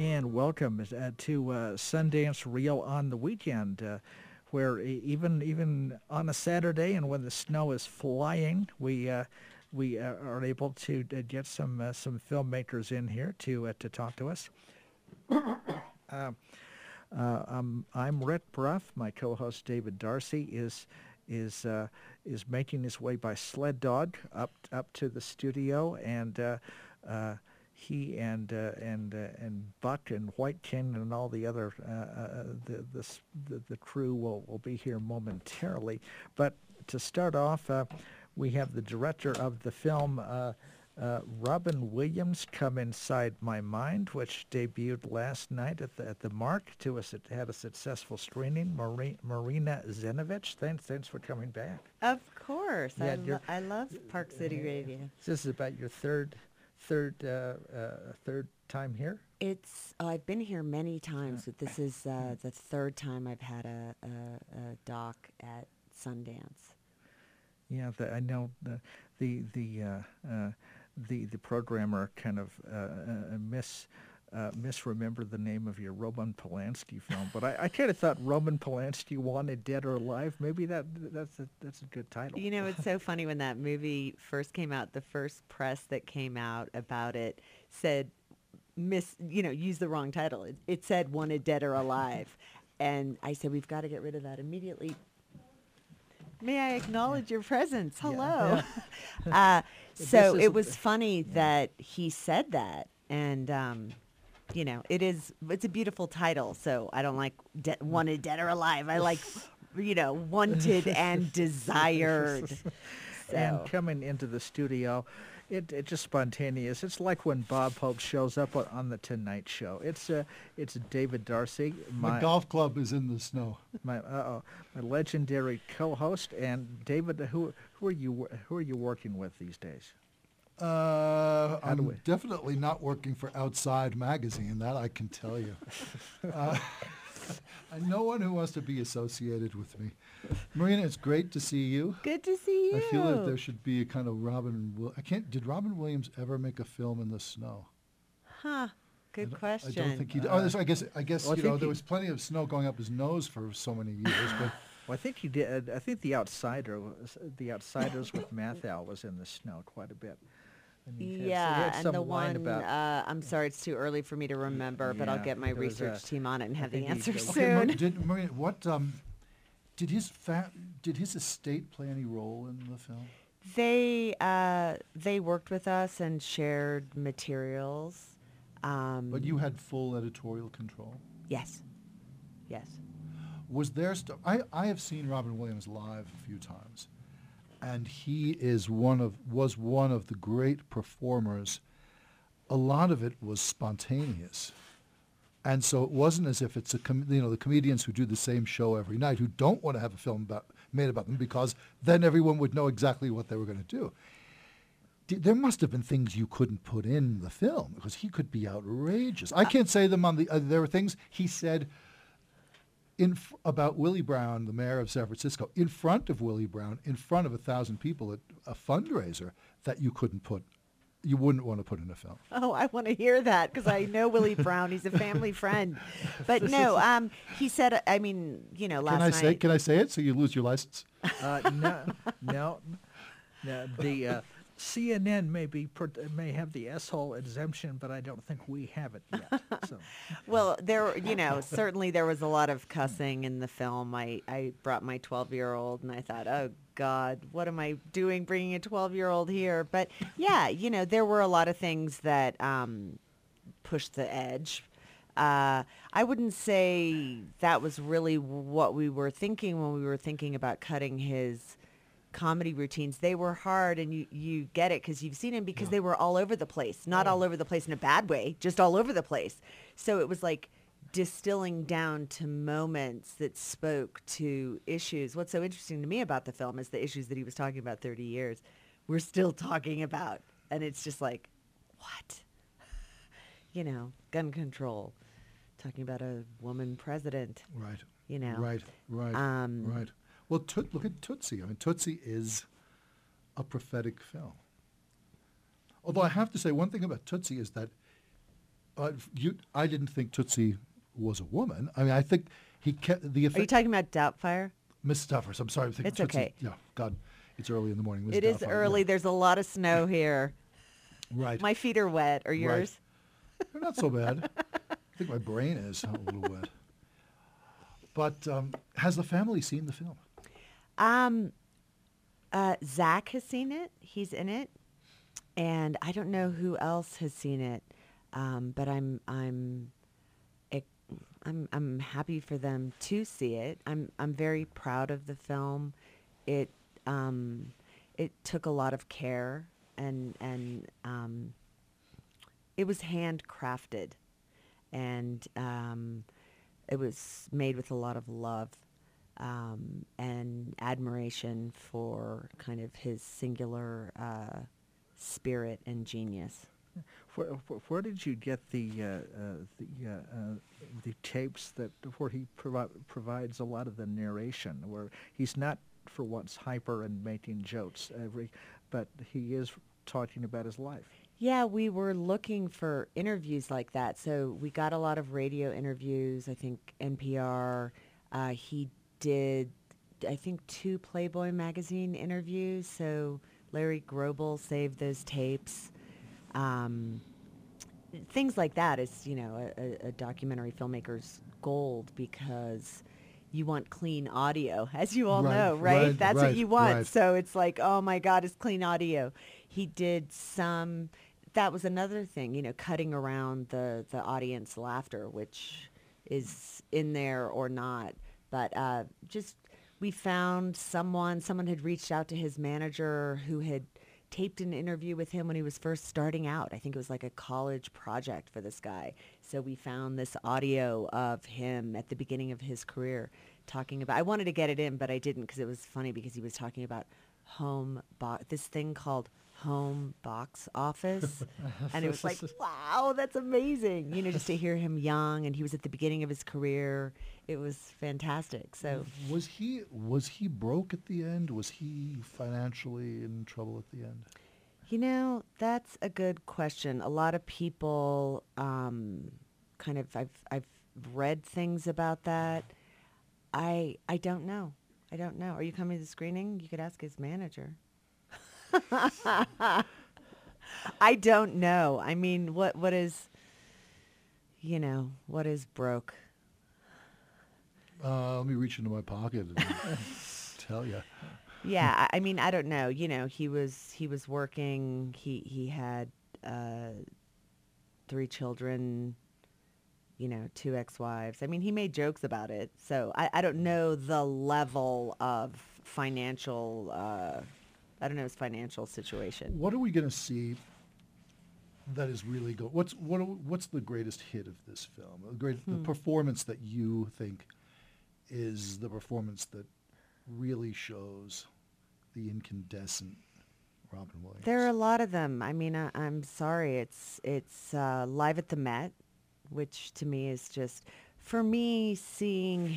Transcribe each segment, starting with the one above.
and welcome to Sundance Reel on the weekend, where even on a Saturday and when the snow is flying, we are able to get some filmmakers in here to talk to us. I'm Rhett Bruff. My co-host David Darcy is making his way by sled dog up to the studio, and he and Buck and White King and all the other the crew will be here momentarily. But to start off, we have the director of the film, Robin Williams, Come Inside My Mind, which debuted last night at the Mark. It had a successful screening. Marina Zenovich, thanks for coming back. Of course, Yeah, I love Park City Radio. This is about your third time here. I've been here many times, but this is the third time I've had a doc at Sundance. Yeah, I know the programmer kind of misremembered the name of your Roman Polanski film, but I kind of thought Roman Polanski Wanted Dead or Alive. Maybe that's a good title. You know, it's so funny when that movie first came out. The first press that came out about it said use the wrong title. It said Wanted Dead or Alive, and I said we've got to get rid of that immediately. May I acknowledge your presence? Hello. Yeah. So it was funny that he said that, and it's a beautiful title. So I don't like Wanted Dead or Alive. I like Wanted and Desired. So. And coming into the studio, it's just spontaneous. It's like when Bob Hope shows up on the Tonight Show. It's David Darcy. My golf club is in the snow. My legendary co-host. And David, who are you working with these days? I'm definitely not working for Outside Magazine. That I can tell you. And no one who wants to be associated with me. Marina, it's great to see you. Good to see you. I feel like there should be a kind of Did Robin Williams ever make a film in the snow? Huh. Good question. I don't think he did. I guess there was plenty of snow going up his nose for so many years, but well, I think he did. I think The Outsiders with Mathau was in the snow quite a bit. And the one, I'm sorry, it's too early for me to remember, but I'll get my research team on it and have the answer soon. Marina, what did his estate play any role in the film? They worked with us and shared materials. But you had full editorial control? Yes. Was there I have seen Robin Williams live a few times. And he was one of the great performers. A lot of it was spontaneous, and so it wasn't as if it's the comedians who do the same show every night who don't want to have a film made about them because then everyone would know exactly what they were going to do. There must have been things you couldn't put in the film because he could be outrageous. I can't say them on the. There were things he said. About Willie Brown, the mayor of San Francisco, in front of Willie Brown, in front of 1,000 people at a fundraiser that you wouldn't want to put in a film. Oh, I want to hear that because I know Willie Brown. He's a family friend. But no, he said, last night. Can I say it so you lose your license? No. The CNN may have the S-hole exemption, but I don't think we have it yet. So. Well, certainly there was a lot of cussing in the film. I brought my 12-year-old, and I thought, oh, God, what am I doing bringing a 12-year-old here? But, yeah, there were a lot of things that pushed the edge. I wouldn't say that was really what we were thinking when we were thinking about cutting his comedy routines. They were hard, and you get it because you've seen him because they were all over the place. Not all over the place in a bad way, just all over the place. So it was like distilling down to moments that spoke to issues. What's so interesting to me about the film is the issues that he was talking about 30 years we're still talking about. And it's just like, what? Gun control, talking about a woman president. Right. Right. Right. Well, look at Tootsie. I mean, Tootsie is a prophetic film. Although I have to say one thing about Tootsie is that I didn't think Tootsie was a woman. I mean, I think he kept the Are you effect. talking about Doubtfire? Miss Duffers. I'm sorry. I'm thinking It's Tootsie. okay. Yeah. God, it's early in the morning. Miss It is Doubtfire, early. yeah. There's a lot of snow here. Right. My feet are wet. Are yours? They're not so bad. I think my brain is a little wet. But has the family seen the film? Zach has seen it. He's in it, and I don't know who else has seen it. But I'm happy for them to see it. I'm very proud of the film. It took a lot of care and it was handcrafted, and it was made with a lot of love and admiration for kind of his singular spirit and genius. Where did you get the tapes where he provides a lot of the narration, where he's not for once hyper and making jokes but he is talking about his life? Yeah, we were looking for interviews like that. So we got a lot of radio interviews. I think NPR. He did, I think, 2 Playboy magazine interviews. So Larry Grobel saved those tapes. Things like that is, a documentary filmmaker's gold, because you want clean audio, as you all know, right? That's what you want. Right. So it's like, oh my God, it's clean audio. He did that was another thing, cutting around the audience laughter, which is in there or not. But we found someone had reached out to his manager who had taped an interview with him when he was first starting out. I think it was like a college project for this guy. So we found this audio of him at the beginning of his career talking about, I wanted to get it in, but I didn't, because it was funny, because he was talking about this thing called home box office. And it was like, wow, that's amazing. Just to hear him young, and he was at the beginning of his career. It was fantastic. So was he broke at the end? Was he financially in trouble at the end? That's a good question. A lot of people kind of, I've read things about that. I don't know. Are you coming to the screening? You could ask his manager. I don't know. I mean, what is broke? Let me reach into my pocket and tell you. Yeah, I mean, I don't know. He was working. He had 3 children. 2 ex-wives. I mean, he made jokes about it. So I don't know the level of financial. I don't know his financial situation. What are we going to see that is really good? What's the greatest hit of this film? The performance that you think is the performance that really shows the incandescent Robin Williams? There are a lot of them. I mean, I'm sorry. It's Live at the Met, which to me is just, for me, seeing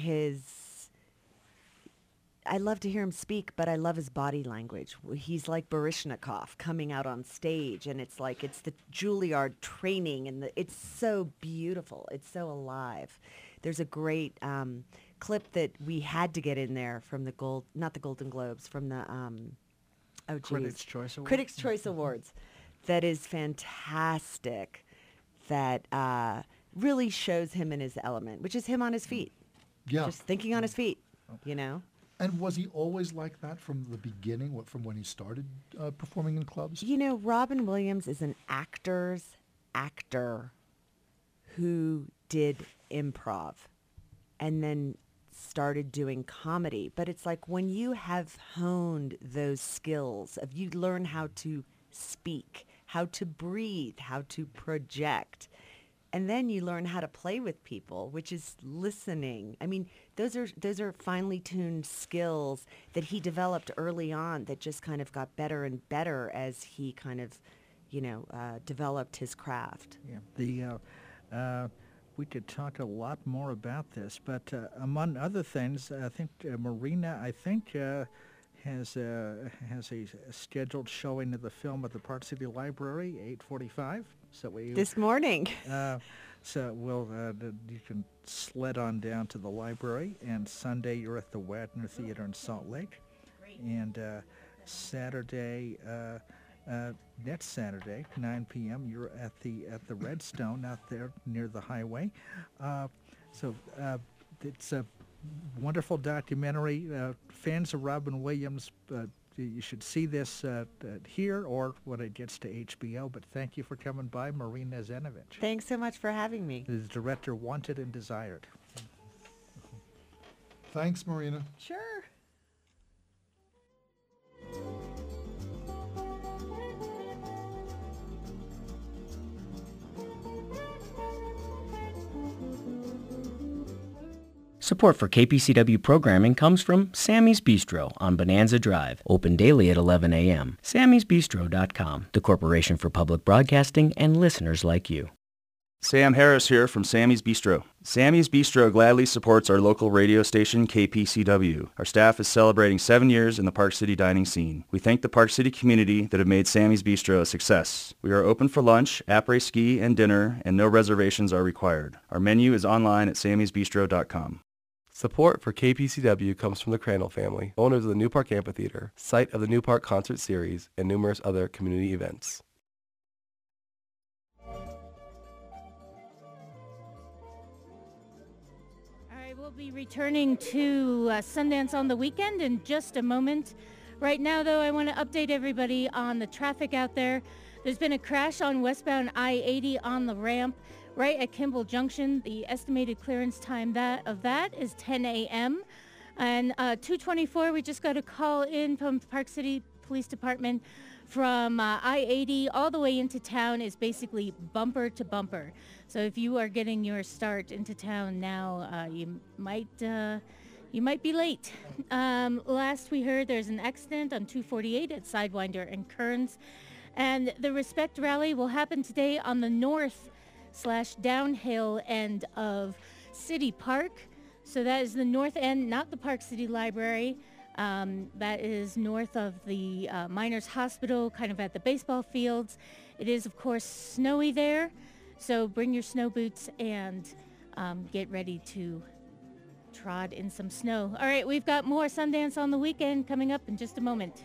I love to hear him speak, but I love his body language. He's like Baryshnikov coming out on stage, and it's like, it's the Juilliard training, and it's so beautiful. It's so alive. There's a great clip that we had to get in there from not the Golden Globes, from the Critics' Choice Awards. Critics' Choice Awards. That is fantastic. That really shows him in his element, which is him on his feet. Yeah. Just thinking on his feet, And was he always like that from the beginning, from when he started performing in clubs? Robin Williams is an actor's actor who did improv and then started doing comedy. But it's like, when you have honed those skills of, you learn how to speak, how to breathe, how to project, and then you learn how to play with people, which is listening. I mean, those are finely tuned skills that he developed early on, that just kind of got better and better as he kind of, developed his craft. Yeah. We could talk a lot more about this, but among other things, I think Marina, has a scheduled showing of the film at the Park City Library, 8:45. So This morning. So you can sled on down to the library, and Sunday you're at the Wadner Theater in Salt Lake, and Saturday, next Saturday, 9 p.m. you're at the Redstone out there near the highway. So it's a wonderful documentary. Fans of Robin Williams, you should see this here or when it gets to HBO. But thank you for coming by, Marina Zenovich. Thanks so much for having me. The director wanted and desired. Thanks, Marina. Sure. Support for KPCW programming comes from Sammy's Bistro on Bonanza Drive, open daily at 11 a.m. Sammy'sBistro.com, the Corporation for Public Broadcasting and listeners like you. Sam Harris here from Sammy's Bistro. Sammy's Bistro gladly supports our local radio station, KPCW. Our staff is celebrating 7 years in the Park City dining scene. We thank the Park City community that have made Sammy's Bistro a success. We are open for lunch, après-ski, and dinner, and no reservations are required. Our menu is online at sammysbistro.com. Support for KPCW comes from the Crandall family, owners of the New Park Amphitheater, site of the New Park Concert Series, and numerous other community events. We'll be returning to Sundance on the weekend in just a moment. Right now, though, I want to update everybody on the traffic out there. There's been a crash on westbound I-80 on the ramp right at Kimball Junction. The estimated clearance time of that is 10 a.m. And 224, we just got a call in from the Park City Police Department from I-80 all the way into town is basically bumper to bumper. So if you are getting your start into town now, you might be late. Last we heard, there's an accident on 248 at Sidewinder and Kearns. And the Respect Rally will happen today on the north/downhill end of City Park. So that is the north end, not the Park City Library. That is north of the Miners Hospital, kind of at the baseball fields. It is, of course, snowy there. So bring your snow boots and get ready to trod in some snow. All right, we've got more Sundance on the weekend coming up in just a moment.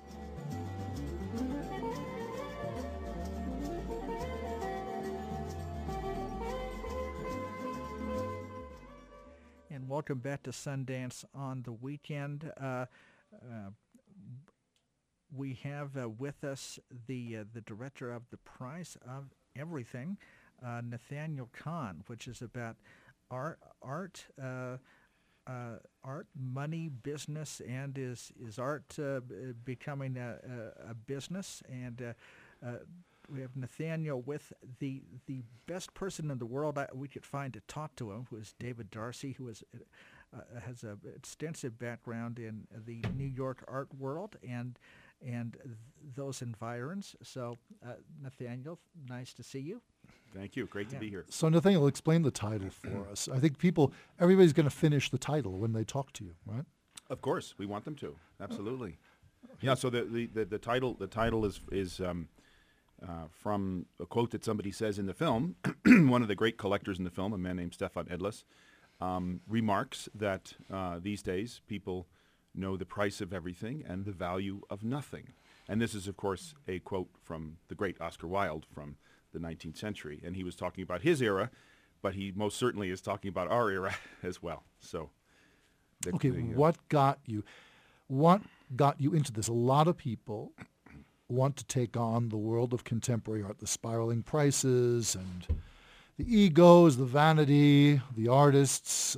And welcome back to Sundance on the weekend. We have with us the director of The Price of Everything, Nathaniel Kahn, which is about art, money, business, and is art becoming a business? And we have Nathaniel with the best person in the world we could find to talk to him, who is David Darcy, who has an extensive background in the New York art world and those environs. So, Nathaniel, nice to see you. Thank you. Great to be here. So, Nathaniel, explain the title for us. I think everybody's going to finish the title when they talk to you, right? Of course, we want them to. Absolutely. Yeah. So the title is from a quote that somebody says in the film. One of the great collectors in the film, a man named Stefan Edlis, remarks that these days people know the price of everything and the value of nothing. And this is, of course, a quote from the great Oscar Wilde from the 19th century. And he was talking about his era, but he most certainly is talking about our era as well. So, what got you into this? A lot of people want to take on the world of contemporary art, the spiraling prices and the egos, the vanity, the artists.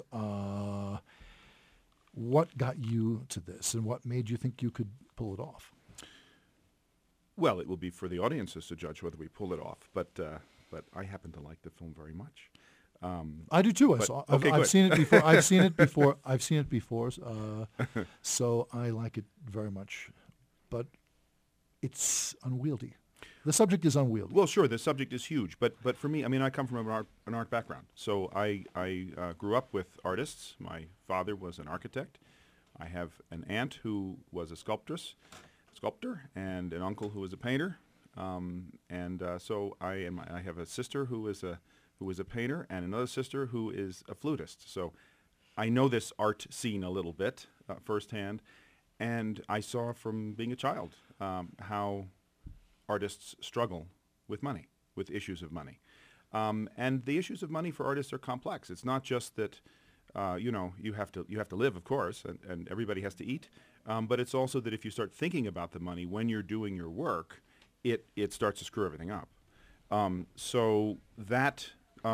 What got you to this, and what made you think you could pull it off? Well, it will be for the audiences to judge whether we pull it off. But I happen to like the film very much. I do too. I've seen it before. I've seen it before. So I like it very much, but it's unwieldy. The subject is unwieldy. Well, sure, the subject is huge, but for me, I mean, I come from an art background, so I grew up with artists. My father was an architect. I have an aunt who was a sculptor, and an uncle who was a painter. So I have a sister who is a painter, and another sister who is a flutist. So I know this art scene a little bit firsthand, and I saw from being a child how artists struggle with money, with issues of money. And the issues of money for artists are complex. It's not just that you have to live, of course, and everybody has to eat. But it's also that if you start thinking about the money when you're doing your work, it starts to screw everything up. So that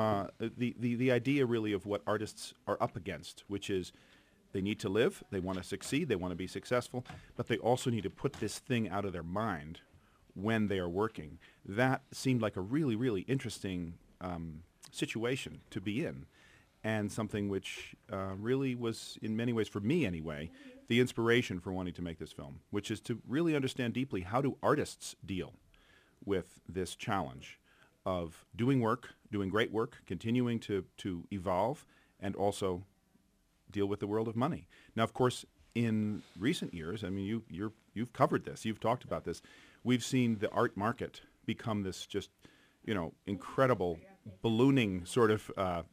the idea really of what artists are up against, which is they need to live, they want to succeed, they want to be successful, but they also need to put this thing out of their mind when they are working. That seemed like a really, really interesting situation to be in, and something which really was, in many ways, for me anyway, the inspiration for wanting to make this film, which is to really understand deeply how do artists deal with this challenge of doing work, doing great work, continuing to evolve, and also deal with the world of money. Now, of course, in recent years, I mean, you've covered this, you've talked about this. We've seen the art market become this just, incredible ballooning sort of,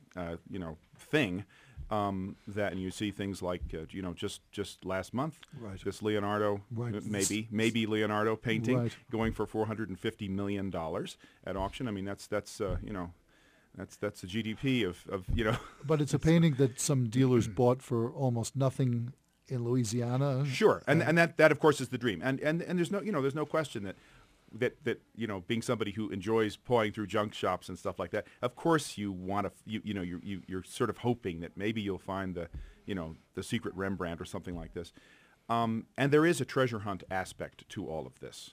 thing. That, and you see things like, just last month, Right. this Leonardo, Right. maybe Leonardo painting Right. going for $450 million at auction. I mean, that's the GDP of. But it's a painting that some dealers bought for almost nothing in Louisiana. Sure, and that of course is the dream, and there's no question that being somebody who enjoys pawing through junk shops and stuff like that, of course you want to you're sort of hoping that maybe you'll find the secret Rembrandt or something like this, and there is a treasure hunt aspect to all of this,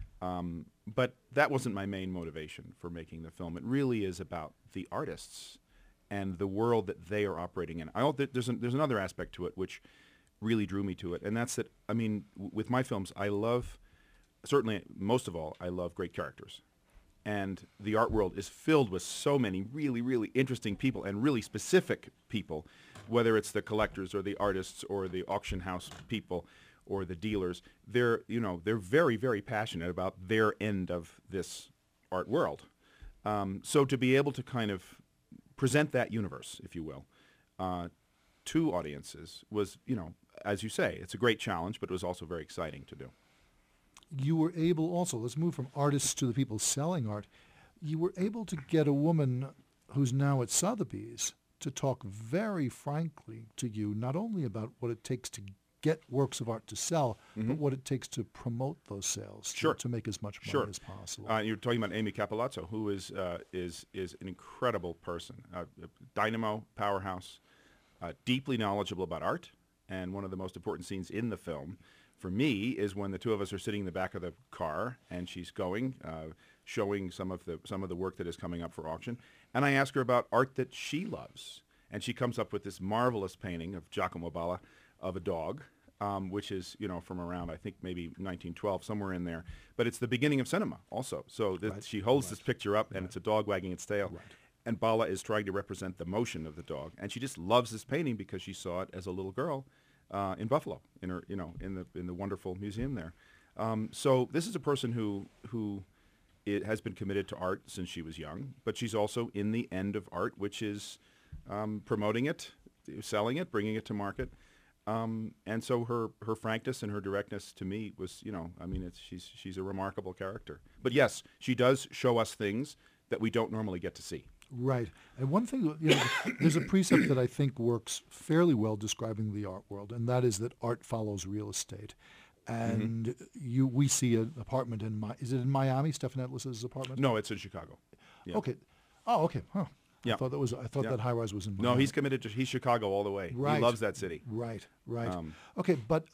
but that wasn't my main motivation for making the film. It really is about the artists and the world that they are operating in. There's another aspect to it which really drew me to it, and that's that. I mean, with my films, I love. Certainly, most of all, I love great characters. And the art world is filled with so many really, really interesting people and really specific people, whether it's the collectors or the artists or the auction house people or the dealers. They're very, very passionate about their end of this art world. So to be able to kind of present that universe, if you will, to audiences was, as you say, it's a great challenge, but it was also very exciting to do. You were able also, let's move from artists to the people selling art, you were able to get a woman who's now at Sotheby's to talk very frankly to you, not only about what it takes to get works of art to sell, but what it takes to promote those sales, to make as much money as possible. You're talking about Amy Capolazzo, who is an incredible person, dynamo, powerhouse, deeply knowledgeable about art, and one of the most important scenes in the film for me is when the two of us are sitting in the back of the car and she's showing some of the work that is coming up for auction, and I ask her about art that she loves, and she comes up with this marvelous painting of Giacomo Balla of a dog, which is from around, I think, maybe 1912, somewhere in there, but it's the beginning of cinema also. So she holds this picture up, and it's a dog wagging its tail. Right. And Balla is trying to represent the motion of the dog, and she just loves this painting because she saw it as a little girl in Buffalo, in her, in the wonderful museum there. So this is a person who has been committed to art since she was young, but she's also in the end of art, which is promoting it, selling it, bringing it to market. And so her frankness and her directness to me was, she's a remarkable character. But yes, she does show us things that we don't normally get to see. Right. And one thing, there's a precept that I think works fairly well describing the art world, and that is that art follows real estate. And we see an apartment is it in Miami, Stephan Etlis's apartment? No, it's in Chicago. Yeah. Okay. Oh, okay. Huh. Yeah. I thought that high rise was in Miami. No, he's committed to, he's Chicago all the way. Right. He loves that city. Right. Okay, but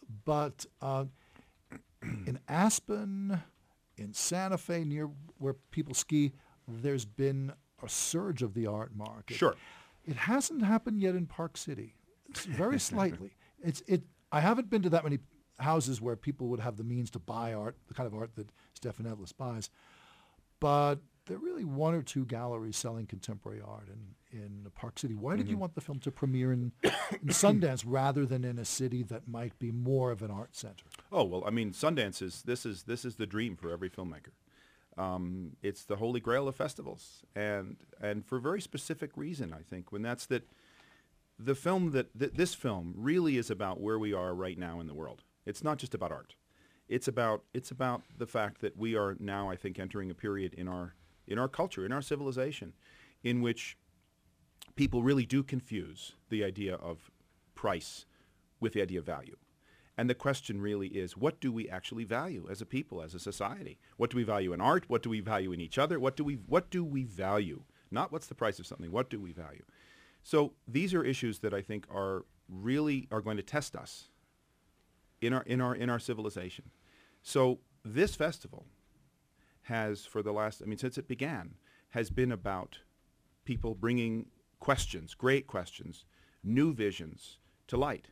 in Aspen, in Santa Fe, near where people ski, there's been a surge of the art market. Sure. It hasn't happened yet in Park City. It's very slightly. I haven't been to that many houses where people would have the means to buy art, the kind of art that Stephan Etlis buys. But there are really one or two galleries selling contemporary art in Park City. Why did you want the film to premiere in Sundance rather than in a city that might be more of an art center? Oh, well, I mean, Sundance is this is the dream for every filmmaker. It's the holy grail of festivals, and for a very specific reason, I think, when that's that the film this film really is about where we are right now in the world. It's not just about art. It's about the fact that we are now, I think, entering a period in our culture, in our civilization, in which people really do confuse the idea of price with the idea of value. And the question really is, what do we actually value as a people, as a society? What do we value in art? What do we value in each other? What do we value? Not what's the price of something. What do we value? So these are issues that I think are going to test us in our civilization. So this festival has, for the last, since it began, has been about people bringing questions, great questions, new visions to light.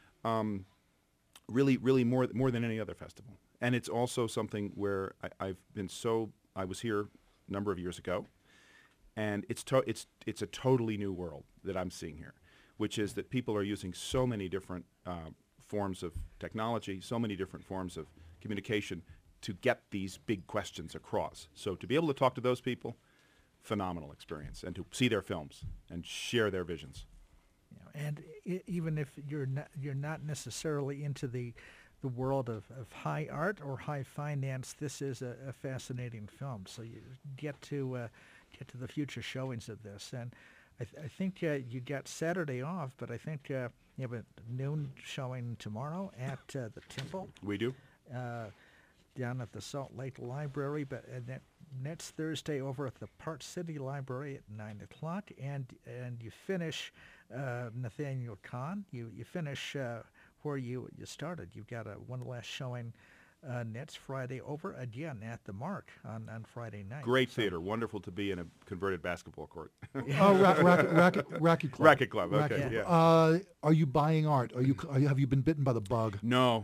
Really more than any other festival. And it's also something where I was here a number of years ago, and it's a totally new world that I'm seeing here, which is that people are using so many different forms of technology, so many different forms of communication to get these big questions across. So to be able to talk to those people, phenomenal experience, and to see their films and share their visions. And even if you're not necessarily into the world of high art or high finance, this is a fascinating film. So you get to the future showings of this. And I think you got Saturday off, but I think you have a noon showing tomorrow at the Temple. We do. Down at the Salt Lake Library, but next Thursday over at the Park City Library at 9 o'clock, and you finish Nathaniel Kahn. You finish where you started. You've got one last showing next Friday over again at the Mark on Friday night. Great theater. Wonderful to be in a converted basketball court. Racket Club. Racket Club. Okay. Racket. Yeah. Are you buying art? Have you been bitten by the bug? No.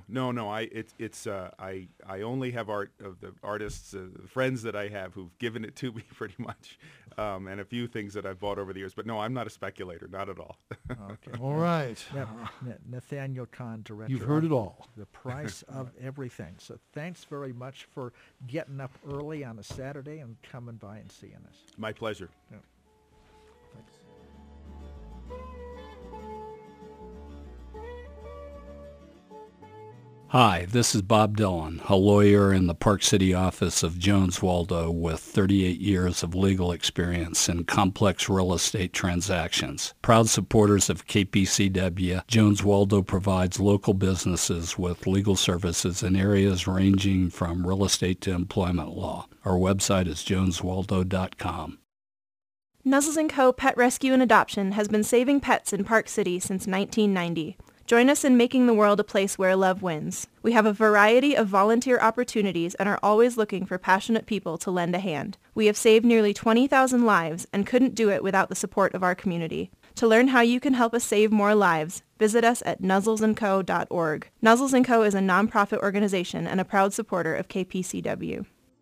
I only have art of the artists, friends that I have who've given it to me pretty much, and a few things that I've bought over the years. But no, I'm not a speculator, not at all. Okay. All right. Nathaniel Kahn, director. You've heard it all. The Price of Everything. So thanks very much for getting up early on a Saturday and coming by and seeing us. My pleasure. Yeah. Hi, this is Bob Dillon, a lawyer in the Park City office of Jones Waldo with 38 years of legal experience in complex real estate transactions. Proud supporters of KPCW, Jones Waldo provides local businesses with legal services in areas ranging from real estate to employment law. Our website is joneswaldo.com. Nuzzles & Co. Pet Rescue and Adoption has been saving pets in Park City since 1990. Join us in making the world a place where love wins. We have a variety of volunteer opportunities and are always looking for passionate people to lend a hand. We have saved nearly 20,000 lives and couldn't do it without the support of our community. To learn how you can help us save more lives, visit us at nuzzlesandco.org. Nuzzles & Co. is a nonprofit organization and a proud supporter of KPCW.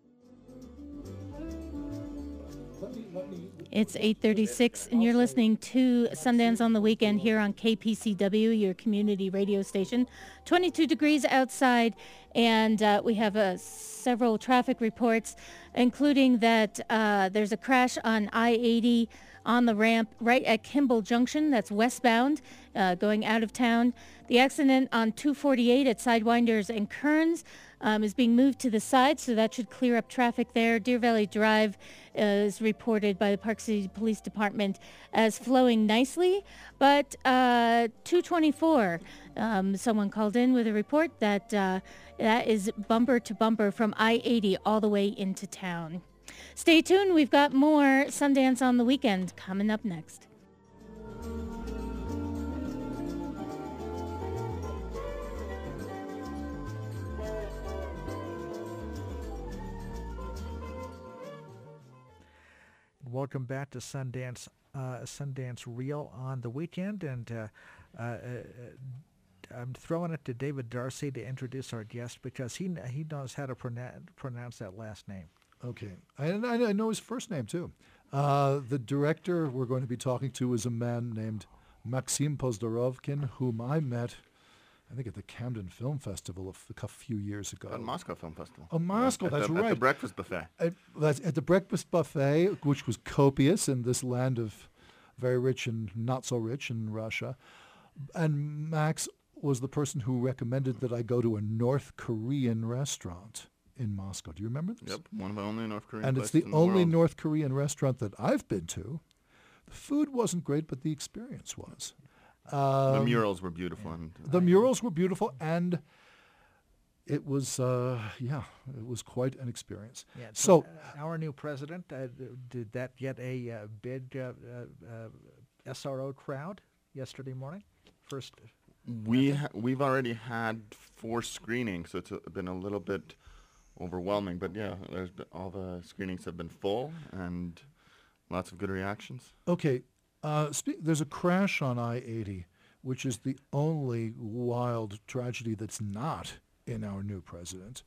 It's 8:36, and you're listening to Sundance on the Weekend here on KPCW, your community radio station. 22 degrees outside, and we have several traffic reports, including that there's a crash on I-80 on the ramp right at Kimball Junction. That's westbound, going out of town. The accident on 248 at Sidewinders and Kearns is being moved to the side, so that should clear up traffic there. Deer Valley Drive is reported by the Park City Police Department as flowing nicely, but 224, someone called in with a report that that is bumper to bumper from I-80 all the way into town. Stay tuned. We've got more Sundance on the Weekend coming up next. Welcome back to Sundance Reel on the Weekend, and I'm throwing it to David Darcy to introduce our guest because he knows how to pronounce that last name. Okay. And I know his first name, too. The director we're going to be talking to is a man named Maxim Pozdorovkin, whom I met, I think, at the Camden Film Festival a few years ago. At Moscow Film Festival. Oh, Moscow, that's right. At the breakfast buffet. At the breakfast buffet, which was copious in this land of very rich and not so rich in Russia. And Max was the person who recommended that I go to a North Korean restaurant in Moscow. Do you remember this? Yep, one of the only North Korean And places it's the in the only world. North Korean restaurant that I've been to. The food wasn't great, but the experience was. The murals were beautiful. And The murals were beautiful, and it was, it was quite an experience. Yeah, So, our new president, did that get a big SRO crowd yesterday morning? First, we've already had 4 screenings, so it's been a little bit overwhelming. But yeah, all the screenings have been full and lots of good reactions. okay, there's a crash on I-80, which is the only wild tragedy that's not in our new president.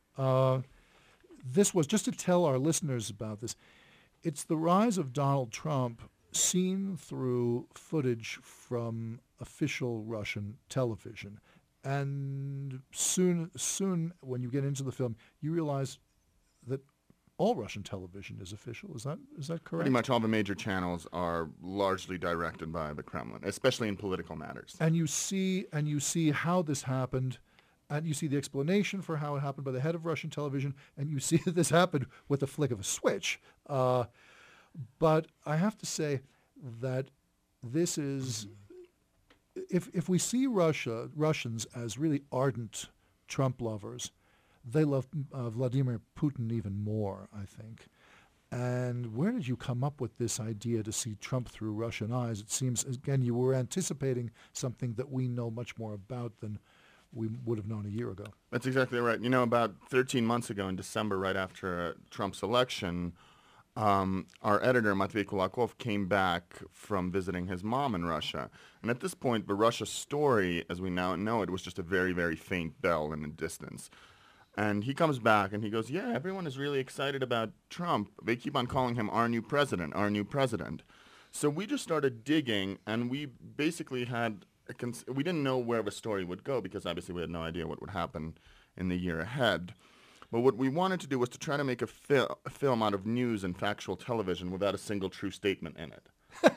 This was, just to tell our listeners about this, it's the rise of Donald Trump seen through footage from official Russian television. And soon, when you get into the film, you realize that all Russian television is official. Is that correct? Pretty much all the major channels are largely directed by the Kremlin, especially in political matters. And you see how this happened, and you see the explanation for how it happened by the head of Russian television, and you see that this happened with the flick of a switch. But I have to say that this is, if we see Russians as really ardent Trump lovers, they love Vladimir Putin even more, I think. And where did you come up with this idea to see Trump through Russian eyes? It seems, again, you were anticipating something that we know much more about than we would have known a year ago. That's exactly right. You know, about 13 months ago in December, right after Trump's election, our editor, Matvey Kulakov, came back from visiting his mom in Russia. And at this point, the Russia story, as we now know it, was just a very, very faint bell in the distance. And he comes back and he goes, yeah, everyone is really excited about Trump. They keep on calling him our new president, our new president. So we just started digging, and we basically had, we didn't know where the story would go because obviously we had no idea what would happen in the year ahead. But what we wanted to do was to try to make a film out of news and factual television without a single true statement in it.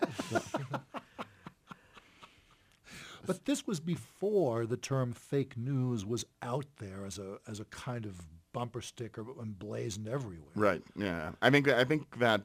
But this was before the term fake news was out there as a kind of bumper sticker emblazoned everywhere. Right. Yeah. I think that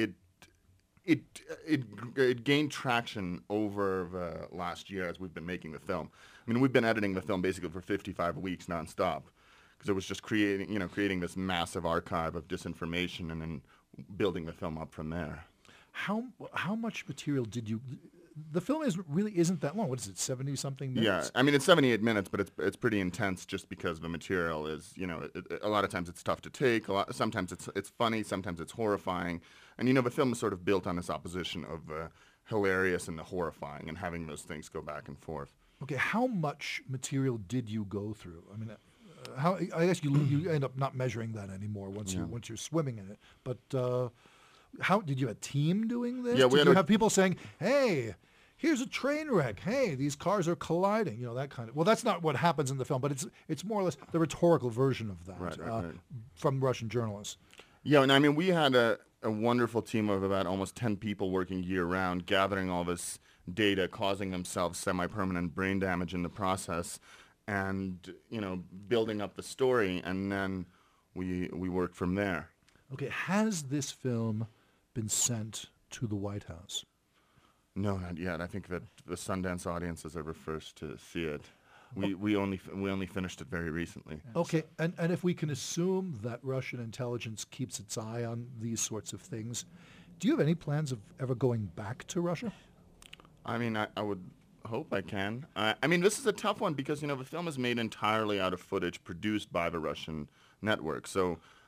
it gained traction over the last year as we've been making the film. I mean, we've been editing the film basically for 55 weeks nonstop because it was just creating this massive archive of disinformation and then building the film up from there. How much material did you? The film isn't that long. What is it, 70-something minutes? Yeah, I mean, it's 78 minutes, but it's pretty intense just because the material is, a lot of times it's tough to take. Sometimes it's funny, sometimes it's horrifying. And, the film is sort of built on this opposition of the hilarious and the horrifying and having those things go back and forth. Okay, how much material did you go through? I mean, I guess you end up not measuring that anymore once you're swimming in it. But how did you have a team doing this? Yeah, did you have people saying, "Hey, here's a train wreck. Hey, these cars are colliding." That kind of. Well, that's not what happens in the film, but it's more or less the rhetorical version of that right. From Russian journalists. Yeah, and I mean, we had a wonderful team of about almost 10 people working year-round, gathering all this data, causing themselves semi-permanent brain damage in the process, and building up the story, and then we worked from there. Okay, has this film been sent to the White House? No, not yet. I think that the Sundance audiences are the first to see it. We only finished it very recently. Okay, and if we can assume that Russian intelligence keeps its eye on these sorts of things, do you have any plans of ever going back to Russia? I mean, I would hope I can. I mean, this is a tough one because, the film is made entirely out of footage produced by the Russian network. So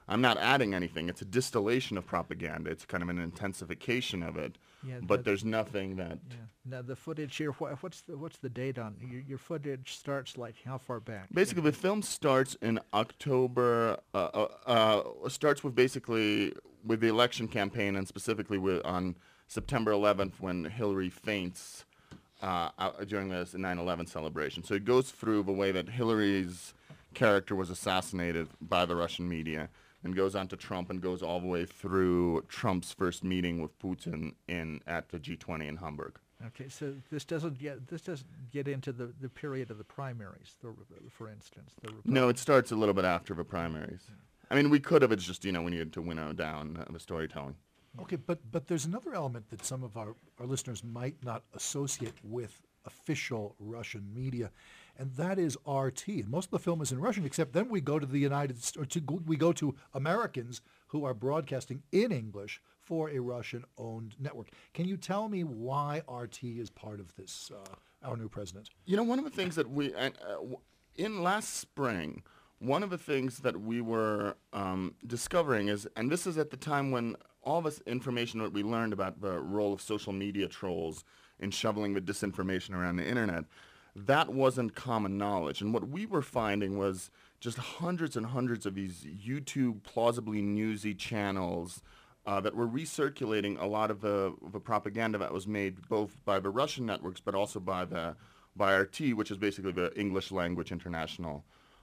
I'm not adding anything. It's a distillation of propaganda. It's kind of an intensification of it. Yeah, but there's nothing that... Yeah. Now the footage here, what's the date on your footage? Starts like how far back? Basically, the film starts in October. Starts with basically with the election campaign, and specifically on September 11th when Hillary faints during this 9/11 celebration. So it goes through the way that Hillary's character was assassinated by the Russian media, and goes on to Trump, and goes all the way through Trump's first meeting with Putin at the G20 in Hamburg. Okay, so this doesn't get into the period of the primaries, for instance. No, it starts a little bit after the primaries. I mean, we could have. It's just we needed to winnow down the storytelling. Okay, but there's another element that some of our listeners might not associate with official Russian media, and that is RT. And most of the film is in Russian, except then we go to we go to Americans who are broadcasting in English for a Russian-owned network. Can you tell me why RT is part of this, Our New President? One of the things that we, in last spring, one of the things that we were discovering is, and this is at the time when all this information that we learned about the role of social media trolls in shoveling the disinformation around the internet, that wasn't common knowledge. And what we were finding was just hundreds and hundreds of these YouTube plausibly newsy channels that were recirculating a lot of the propaganda that was made both by the Russian networks but also by RT, which is basically the English language international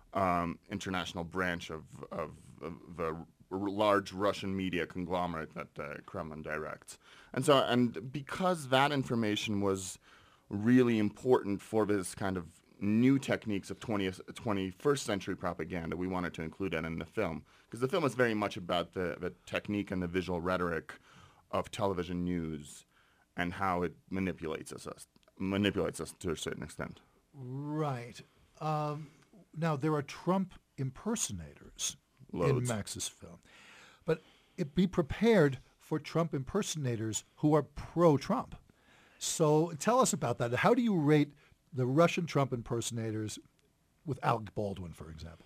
branch of the large Russian media conglomerate that Kremlin directs. And because that information was really important for this kind of new techniques of 21st century propaganda, we wanted to include that in the film. Because the film is very much about the technique and the visual rhetoric of television news and how it manipulates us to a certain extent. Right. Now, there are Trump impersonators Loads. in Max's film. But be prepared for Trump impersonators who are pro-Trump. So tell us about that. How do you rate the Russian Trump impersonators with Alec Baldwin, for example?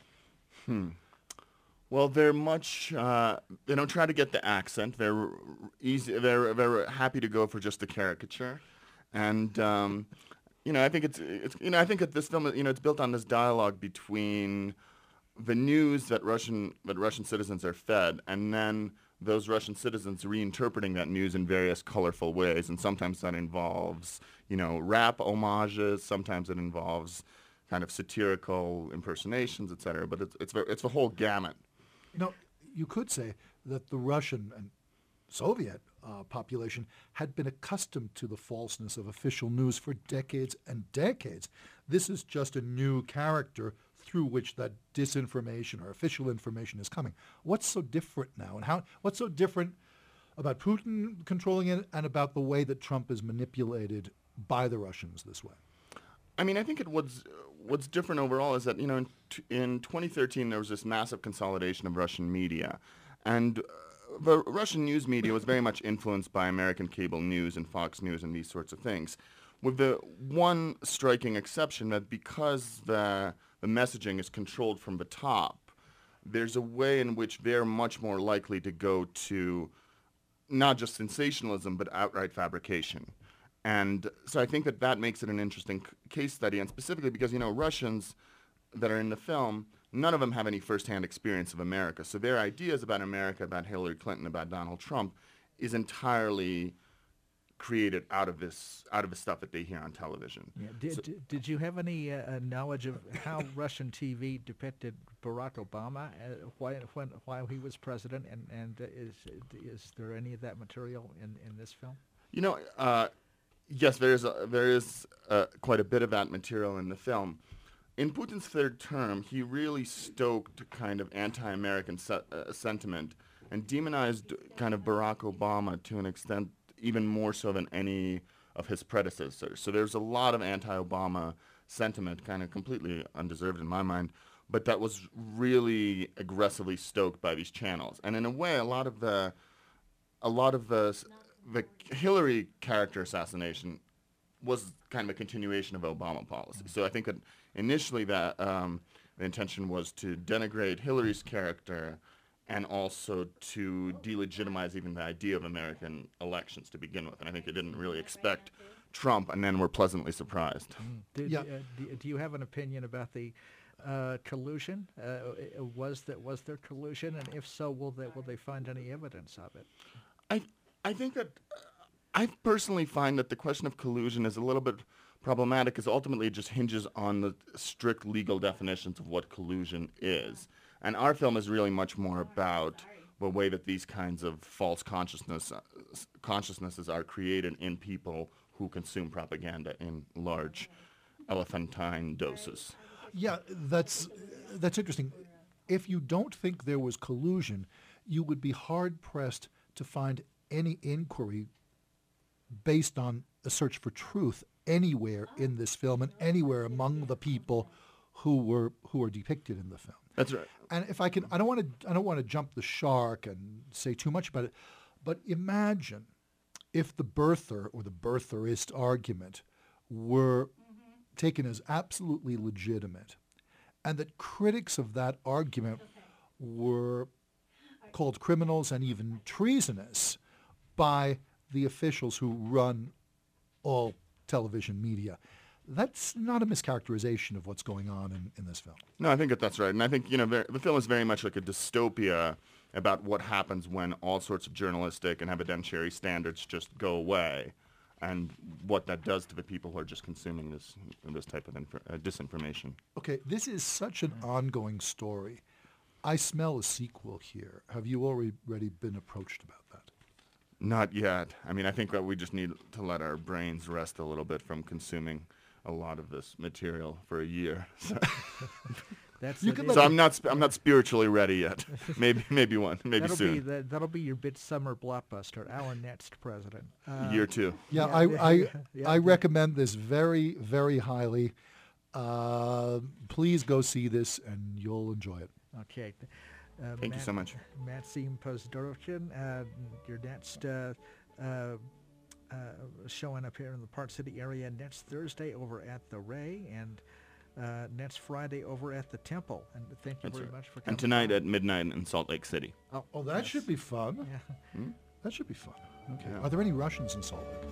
Well, they're much. They don't try to get the accent. They're easy. They're happy to go for just the caricature, and I think I think that this film, it's built on this dialogue between the news that Russian citizens are fed, and then those Russian citizens reinterpreting that news in various colorful ways, and sometimes that involves rap homages, sometimes it involves kind of satirical impersonations, etc. But it's the whole gamut. You could say that the Russian and Soviet population had been accustomed to the falseness of official news for decades and decades. This is just a new character through which that disinformation or official information is coming. What's so different now, and what's so different about Putin controlling it and about the way that Trump is manipulated by the Russians this way? I mean, I think what's different overall is that, in 2013 there was this massive consolidation of Russian media, and the Russian news media was very much influenced by American cable news and Fox News and these sorts of things, with the one striking exception that because the messaging is controlled from the top, there's a way in which they're much more likely to go to not just sensationalism but outright fabrication. And so I think that makes it an interesting case study, and specifically because, Russians that are in the film, none of them have any firsthand experience of America. So their ideas about America, about Hillary Clinton, about Donald Trump is entirely created out of the stuff that they hear on television. Yeah. Did you have any knowledge of how Russian TV depicted Barack Obama while he was president, and is there any of that material in this film? Yes, there is quite a bit of that material in the film. In Putin's third term, he really stoked kind of anti-American sentiment and demonized kind of Barack Obama to an extent even more so than any of his predecessors. So there's a lot of anti-Obama sentiment, kind of completely undeserved in my mind, but that was really aggressively stoked by these channels. And in a way, a lot of the Hillary character assassination was kind of a continuation of Obama policy. So I think that initially the intention was to denigrate Hillary's character and also to delegitimize even the idea of American elections to begin with. And I think they didn't really expect Trump, and then were pleasantly surprised. Do you have an opinion about the collusion? Was there collusion, and if so, will they find any evidence of it? I think that I personally find that the question of collusion is a little bit problematic, because ultimately it just hinges on the strict legal definitions of what collusion is. And our film is really much more about the way that these kinds of false consciousnesses are created in people who consume propaganda in large elephantine doses. Yeah, that's interesting. If you don't think there was collusion, you would be hard-pressed to find any inquiry based on a search for truth anywhere in this film and anywhere among the people who are depicted in the film. That's right. And if I can, I don't want to jump the shark and say too much about it, but imagine if the birther or the birtherist argument were taken as absolutely legitimate, and that critics of that argument were called criminals and even treasonous by the officials who run all television media. That's not a mischaracterization of what's going on in this film. No, I think that's right. And I think, the film is very much like a dystopia about what happens when all sorts of journalistic and evidentiary standards just go away, and what that does to the people who are just consuming this type of disinformation. Okay, this is such an ongoing story. I smell a sequel here. Have you already been approached about that? Not yet. I mean, I think that we just need to let our brains rest a little bit from consuming a lot of this material for a year. So, I'm not spiritually ready yet. Maybe soon. That'll be your midsummer blockbuster. Our next president. Year 2. Yeah, I recommend this very, very highly. Please go see this, and you'll enjoy it. Okay. Thank you so much. Maxim Pozdorkin, your next showing up here in the Park City area next Thursday over at the Ray, and next Friday over at the Temple. And thank you very much for coming. And tonight at midnight in Salt Lake City. Oh, that should be fun. Yeah. That should be fun. Okay. Yeah. Are there any Russians in Salt Lake?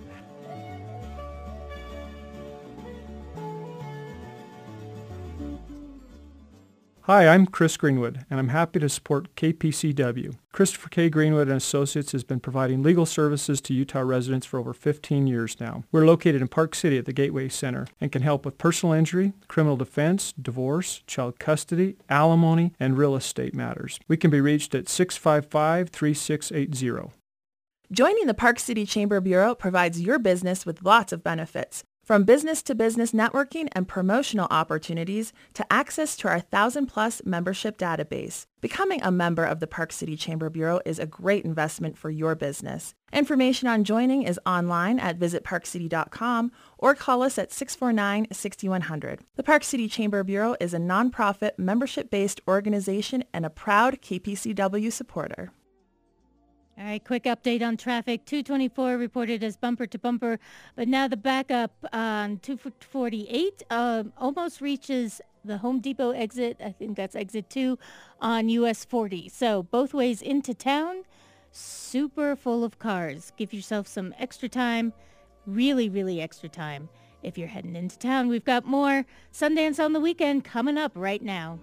Hi, I'm Chris Greenwood, and I'm happy to support KPCW. Christopher K. Greenwood & Associates has been providing legal services to Utah residents for over 15 years now. We're located in Park City at the Gateway Center and can help with personal injury, criminal defense, divorce, child custody, alimony, and real estate matters. We can be reached at 655-3680. Joining the Park City Chamber Bureau provides your business with lots of benefits. From business-to-business networking and promotional opportunities to access to our 1,000-plus membership database. Becoming a member of the Park City Chamber Bureau is a great investment for your business. Information on joining is online at visitparkcity.com or call us at 649-6100. The Park City Chamber Bureau is a nonprofit, membership-based organization and a proud KPCW supporter. All right, quick update on traffic. 224 reported as bumper to bumper, but now the backup on 248 almost reaches the Home Depot exit. I think that's exit 2 on US 40. So both ways into town, super full of cars. Give yourself some extra time, really, really extra time. If you're heading into town, we've got more Sundance on the Weekend coming up right now.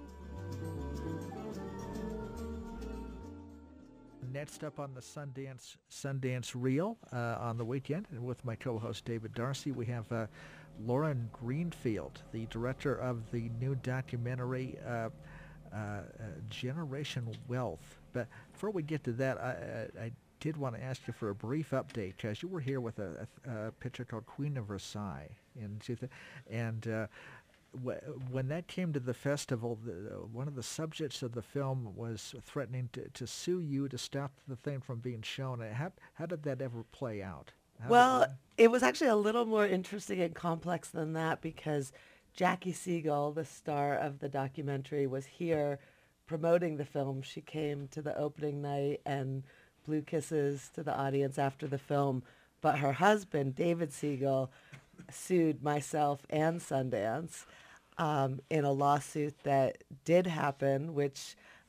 Next up on the Sundance Reel on the weekend, and with my co-host David Darcy, we have Lauren Greenfield, the director of the new documentary Generation Wealth. But before we get to that, I did want to ask you for a brief update, because you were here with a picture called Queen of Versailles, and when that came to the festival, one of the subjects of the film was threatening to sue you to stop the thing from being shown. How did that ever play out? It was actually a little more interesting and complex than that, because Jackie Siegel, the star of the documentary, was here promoting the film. She came to the opening night and blew kisses to the audience after the film. But her husband, David Siegel, sued myself and Sundance in a lawsuit that did happen, which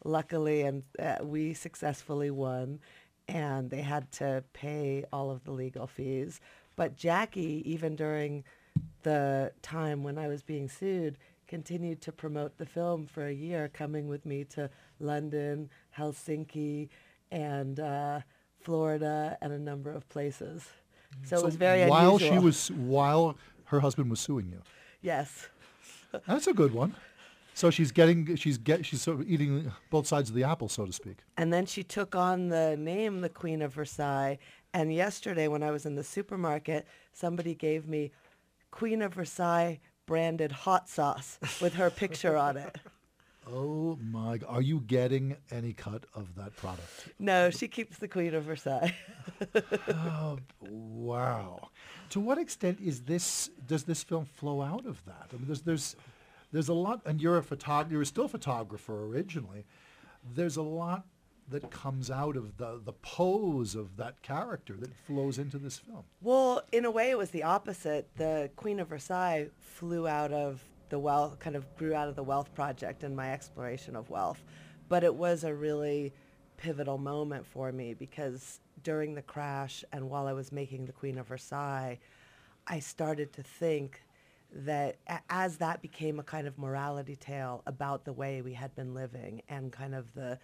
luckily, and we successfully won, and they had to pay all of the legal fees. But Jackie, even during the time when I was being sued, continued to promote the film for a year, coming with me to London, Helsinki, and Florida, and a number of places. So it was very unusual. While her husband was suing you. Yes. That's a good one. So she's sort of eating both sides of the apple, so to speak. And then she took on the name, the Queen of Versailles. And yesterday, when I was in the supermarket, somebody gave me Queen of Versailles branded hot sauce with her picture on it. Oh my! Are you getting any cut of that product? No, she keeps the Queen of Versailles. Oh, wow! To what extent does this film flow out of that? I mean, there's a lot, and you were still a photographer originally. There's a lot that comes out of the pose of that character that flows into this film. Well, in a way, it was the opposite. The Queen of Versailles flew out of the wealth, kind of grew out of the Wealth Project and my exploration of wealth. But it was a really pivotal moment for me because during the crash and while I was making the Queen of Versailles, I started to think that as that became a kind of morality tale about the way we had been living and kind of the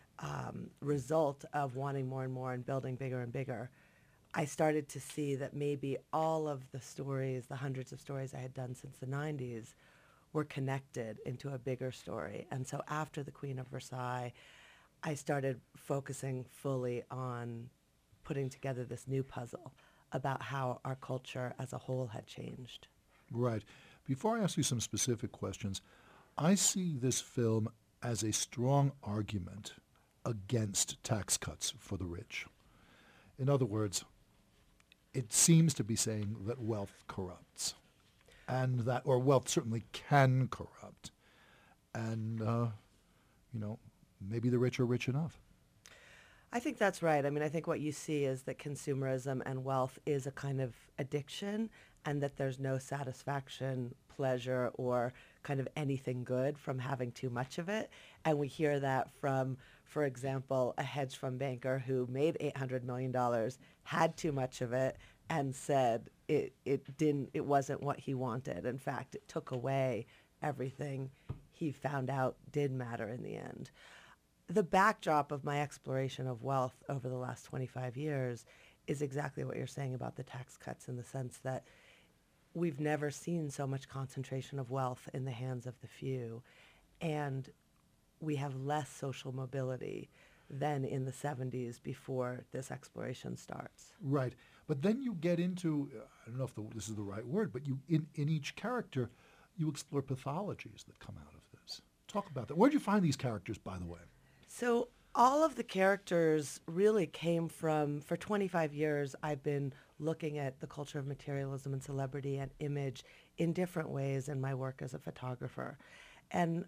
result of wanting more and more and building bigger and bigger, I started to see that maybe all of the stories, the hundreds of stories I had done since the 90s, were connected into a bigger story. And so after the Queen of Versailles, I started focusing fully on putting together this new puzzle about how our culture as a whole had changed. Right. Before I ask you some specific questions, I see this film as a strong argument against tax cuts for the rich. In other words, it seems to be saying that wealth corrupts, and or wealth certainly can corrupt, and maybe the rich are rich enough. I think that's right. I mean, I think what you see is that consumerism and wealth is a kind of addiction, and that there's no satisfaction, pleasure, or kind of anything good from having too much of it. And we hear that from, for example, a hedge fund banker who made $800 million, had too much of it, and said it wasn't what he wanted. In fact, it took away everything he found out did matter in the end. The backdrop of my exploration of wealth over the last 25 years is exactly what you're saying about the tax cuts, in the sense that we've never seen so much concentration of wealth in the hands of the few, and we have less social mobility than in the 70s before this exploration starts. Right. But then you get into, I don't know if this is the right word, but you in each character, you explore pathologies that come out of this. Talk about that. Where did you find these characters, by the way? So all of the characters really came from, for 25 years, I've been looking at the culture of materialism and celebrity and image in different ways in my work as a photographer. And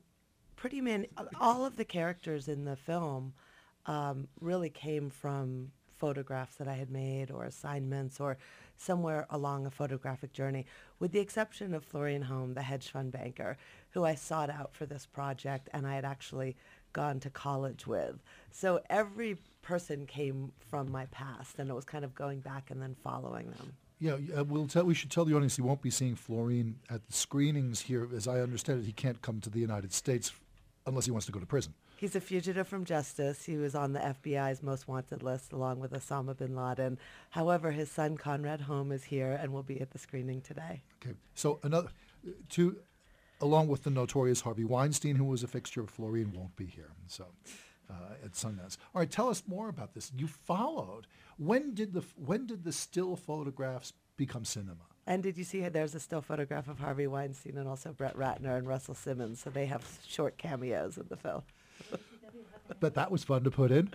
all of the characters in the film really came from photographs that I had made or assignments or somewhere along a photographic journey, with the exception of Florian Home, the hedge fund banker, who I sought out for this project and I had actually gone to college with. So every person came from my past, and it was kind of going back and then following them. Yeah, we should tell the audience you won't be seeing Florian at the screenings here. As I understand it, he can't come to the United States unless he wants to go to prison. He's a fugitive from justice. He was on the FBI's most wanted list along with Osama bin Laden. However, his son Conrad Home is here and will be at the screening today. Okay, so along with the notorious Harvey Weinstein, who was a fixture, Florian won't be here. So at Sundance. All right, tell us more about this. You followed. When did the still photographs become cinema? And did you see there's a still photograph of Harvey Weinstein and also Brett Ratner and Russell Simmons, so they have short cameos in the film. But that was fun to put in.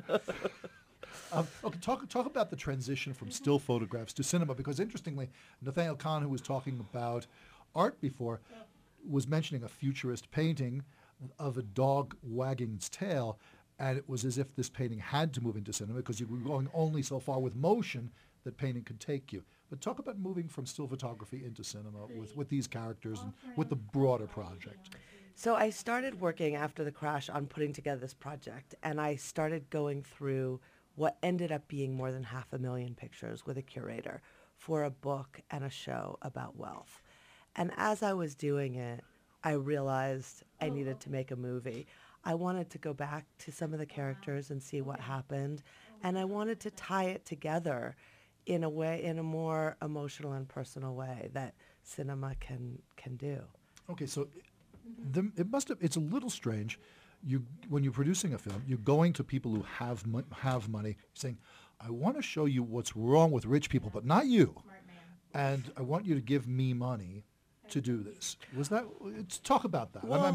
Okay, talk about the transition from still photographs to cinema, because interestingly, Nathaniel Kahn, who was talking about art before, was mentioning a futurist painting of a dog wagging its tail, and it was as if this painting had to move into cinema because you were going only so far with motion that painting could take you. But talk about moving from still photography into cinema with these characters and with the broader project. So I started working after the crash on putting together this project, and I started going through what ended up being more than 500,000 pictures with a curator for a book and a show about wealth. And as I was doing it, I realized I needed to make a movie. I wanted to go back to some of the characters and see what happened, and I wanted to tie it together in a way, in a more emotional and personal way that cinema can do. Okay, so it's a little strange. When you're producing a film, you're going to people who have money, saying, I want to show you what's wrong with rich people, but not you. And I want you to give me money to do this. Was that? Talk about that. Well,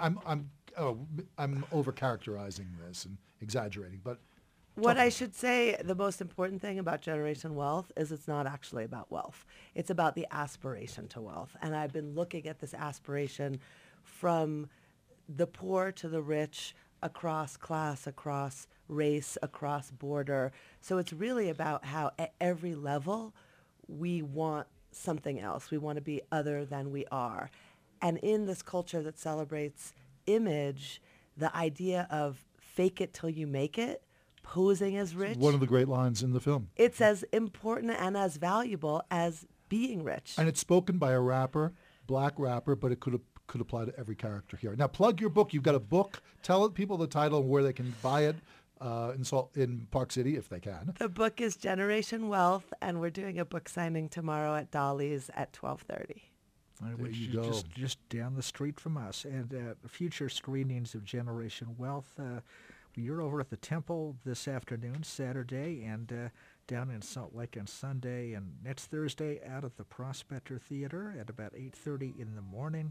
I'm over-characterizing this and exaggerating, but what I should say, the most important thing about Generation Wealth is it's not actually about wealth. It's about the aspiration to wealth. And I've been looking at this aspiration from the poor to the rich, across class, across race, across border. So it's really about how at every level we want something else. We want to be other than we are. And in this culture that celebrates image, the idea of fake it till you make it, posing as rich. One of the great lines in the film. It's as important and as valuable as being rich. And it's spoken by a rapper, black rapper, but it could apply to every character here. Now, plug your book. You've got a book. Tell people the title and where they can buy it in Park City, if they can. The book is Generation Wealth, and we're doing a book signing tomorrow at Dolly's at 12:30. There you go. Just down the street from us. And future screenings of Generation Wealth. You're over at the Temple this afternoon, Saturday, and down in Salt Lake on Sunday, and next Thursday out at the Prospector Theater at about 8:30 in the morning.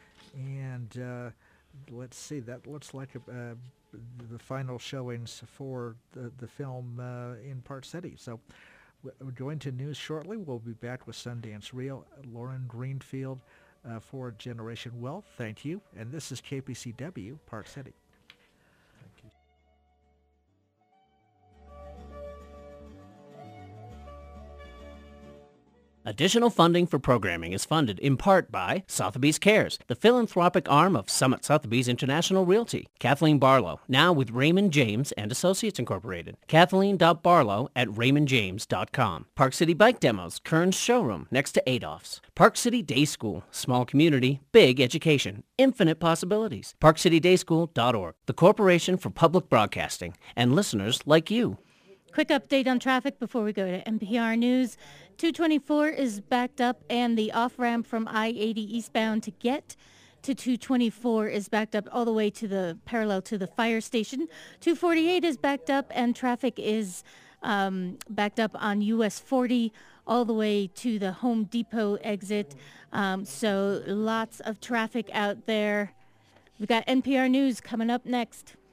And let's see, that looks like the final showings for the film in Park City. So we're going to news shortly. We'll be back with Sundance Reel. Lauren Greenfield for Generation Wealth. Thank you. And this is KPCW, Park City. Additional funding for programming is funded in part by Sotheby's Cares, the philanthropic arm of Summit Sotheby's International Realty. Kathleen Barlow, now with Raymond James and Associates Incorporated. Kathleen.Barlow@RaymondJames.com. Park City Bike Demos, Kern's showroom next to Adolph's. Park City Day School, small community, big education, infinite possibilities. ParkCityDaySchool.org, the Corporation for Public Broadcasting, and listeners like you. Quick update on traffic before we go to NPR News. 224 is backed up, and the off-ramp from I-80 eastbound to get to 224 is backed up all the way to the parallel to the fire station. 248 is backed up, and traffic is backed up on US 40 all the way to the Home Depot exit. So lots of traffic out there. We've got NPR News coming up next.